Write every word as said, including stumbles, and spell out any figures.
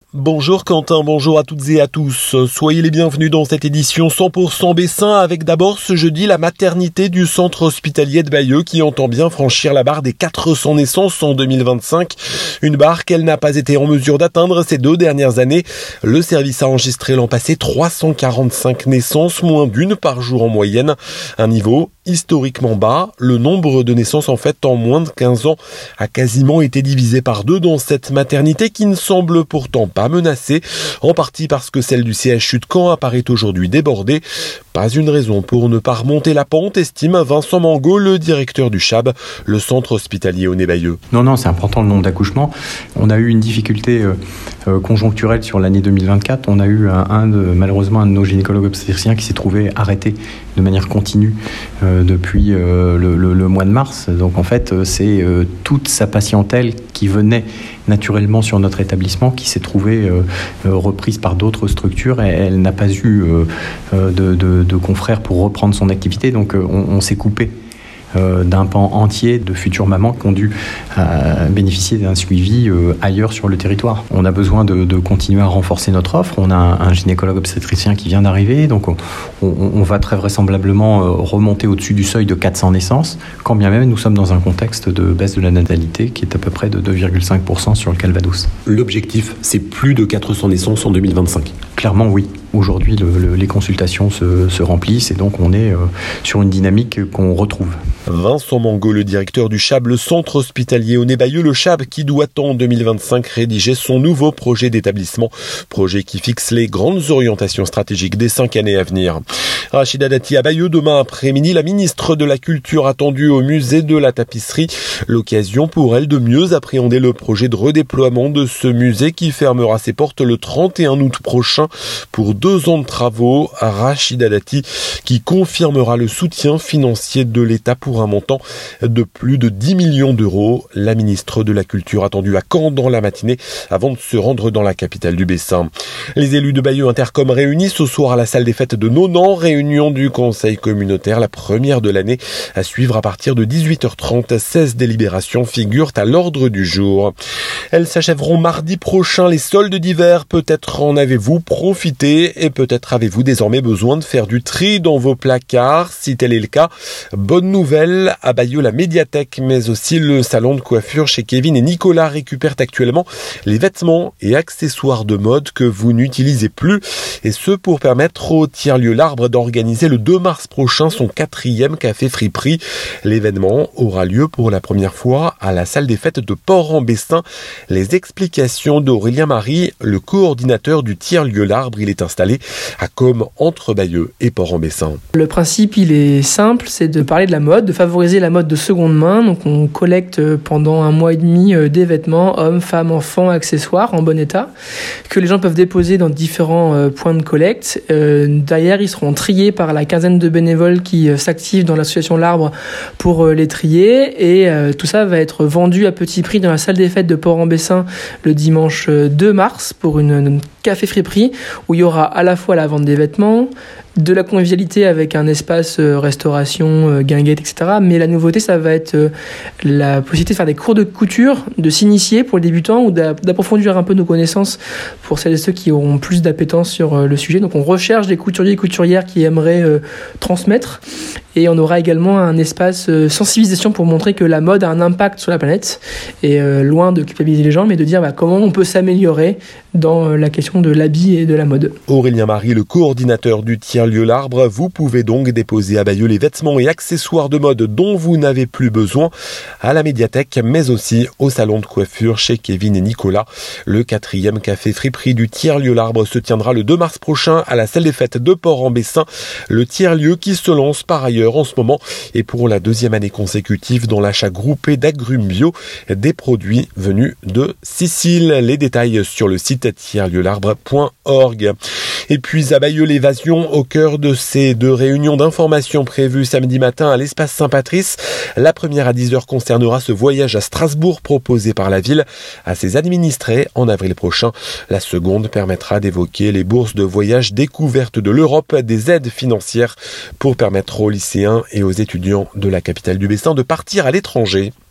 Bonjour Quentin, bonjour à toutes et à tous. Soyez les bienvenus dans cette édition cent pour cent Bessin avec d'abord ce jeudi la maternité du centre hospitalier de Bayeux qui entend bien franchir la barre des quatre cents naissances en deux mille vingt-cinq. Une barre qu'elle n'a pas été en mesure d'atteindre ces deux dernières années. Le service a enregistré l'an passé trois cent quarante-cinq naissances, moins d'une par jour en moyenne. Un niveau historiquement bas. Le nombre de naissances en fait en moins de quinze ans a quasiment été divisé par deux dans cette maternité qui ne semble pourtant pas menacée, en partie parce que celle du C H U de Caen apparaît aujourd'hui débordée. Pas une raison pour ne pas remonter la pente, estime Vincent Mangot, le directeur du C H A B, le centre hospitalier Aulnay-Bayeux. Non, non, c'est important le nombre d'accouchements. On a eu une difficulté euh, euh, conjoncturelle sur l'année deux mille vingt-quatre. On a eu un, un de, malheureusement un de nos gynécologues obstétriciens qui s'est trouvé arrêté de manière continue euh, depuis euh, le, le, le mois de mars. Donc en fait, euh, c'est euh, toute sa patientèle qui venait naturellement sur notre établissement qui s'est trouvée euh, euh, reprise par d'autres structures et elle n'a pas eu euh, euh, de, de, de confrères pour reprendre son activité. Donc euh, on, on s'est coupé Euh, d'un pan entier de futures mamans qui ont dû euh, bénéficier d'un suivi euh, ailleurs sur le territoire. On a besoin de, de continuer à renforcer notre offre. On a un, un gynécologue obstétricien qui vient d'arriver, donc on, on, on va très vraisemblablement euh, remonter au-dessus du seuil de quatre cents naissances, quand bien même nous sommes dans un contexte de baisse de la natalité qui est à peu près de deux virgule cinq pour cent sur le Calvados. L'objectif, c'est plus de quatre cents naissances en deux mille vingt-cinq. Clairement, oui. Aujourd'hui, le, le, les consultations se, se remplissent et donc on est euh, sur une dynamique qu'on retrouve. Vincent Mangot, le directeur du C H A B, le centre hospitalier Aulnay-Bayeux, le C H A B qui doit en deux mille vingt-cinq rédiger son nouveau projet d'établissement, projet qui fixe les grandes orientations stratégiques des cinq années à venir. Rachida Dati à Bayeux, demain après-midi, la ministre de la Culture attendue au musée de la tapisserie. L'occasion pour elle de mieux appréhender le projet de redéploiement de ce musée qui fermera ses portes le trente et un août prochain pour deux ans de travaux. Rachida Dati qui confirmera le soutien financier de l'État pour un montant de plus de dix millions d'euros. La ministre de la Culture attendue à Caen dans la matinée avant de se rendre dans la capitale du Bessin. Les élus de Bayeux Intercom réunis ce soir à la salle des fêtes de Nonant, réunion du conseil communautaire, la première de l'année à suivre à partir de dix-huit heures trente. seize délibérations figurent à l'ordre du jour. Elles s'achèveront mardi prochain, les soldes d'hiver. Peut-être en avez-vous profité et peut-être avez-vous désormais besoin de faire du tri dans vos placards. Si tel est le cas, bonne nouvelle, à Bayeux, la médiathèque, mais aussi le salon de coiffure chez Kevin et Nicolas récupèrent actuellement les vêtements et accessoires de mode que vous n'utilisez plus. Et ce pour permettre au tiers-lieu L'Arbre d'organiser le deux mars prochain son quatrième café friperie. L'événement aura lieu pour la première fois à la salle des fêtes de Port-en-Bessin. Les explications d'Aurélien Marie, le coordinateur du tiers-lieu L'Arbre. Il est installé à Com entre Bayeux et Port-en-Bessin. Le principe, il est simple, c'est de parler de la mode, de favoriser la mode de seconde main. Donc on collecte pendant un mois et demi des vêtements, hommes, femmes, enfants, accessoires en bon état, que les gens peuvent déposer dans différents points de collecte. Derrière, ils seront triés par la quinzaine de bénévoles qui s'activent dans l'association L'Arbre pour les trier. Et tout ça va être vendu à petit prix dans la salle des fêtes de Port-en-Bessin le dimanche deux mars pour une, une café friperie où il y aura à la fois la vente des vêtements, de la convivialité avec un espace euh, restauration, euh, guinguette, et cetera. Mais la nouveauté, ça va être euh, la possibilité de faire des cours de couture, de s'initier pour les débutants ou d'a- d'approfondir un peu nos connaissances pour celles et ceux qui auront plus d'appétence sur euh, le sujet. Donc on recherche des couturiers et couturières qui aimeraient euh, transmettre. Et on aura également un espace euh, sensibilisation pour montrer que la mode a un impact sur la planète. Et euh, loin de culpabiliser les gens, mais de dire bah, comment on peut s'améliorer dans euh, la question de l'habit et de la mode. Aurélien Marie, le coordinateur du tiers-lieu L'Arbre, vous pouvez donc déposer à Bayeux les vêtements et accessoires de mode dont vous n'avez plus besoin à la médiathèque, mais aussi au salon de coiffure chez Kevin et Nicolas. Le quatrième café friperie du tiers-lieu L'Arbre se tiendra le deux mars prochain à la salle des fêtes de Port-en-Bessin. Le tiers-lieu qui se lance par ailleurs en ce moment et pour la deuxième année consécutive dans l'achat groupé d'agrumes bio, des produits venus de Sicile. Les détails sur le site tiers lieu l'arbre point org. Et puis à Bayeux, l'évasion au cœur de ces deux réunions d'information prévues samedi matin à l'espace Saint-Patrice. La première à dix heures concernera ce voyage à Strasbourg proposé par la ville à ses administrés en avril prochain. La seconde permettra d'évoquer les bourses de voyage découvertes de l'Europe, des aides financières pour permettre aux lycéens et aux étudiants de la capitale du Bessin de partir à l'étranger.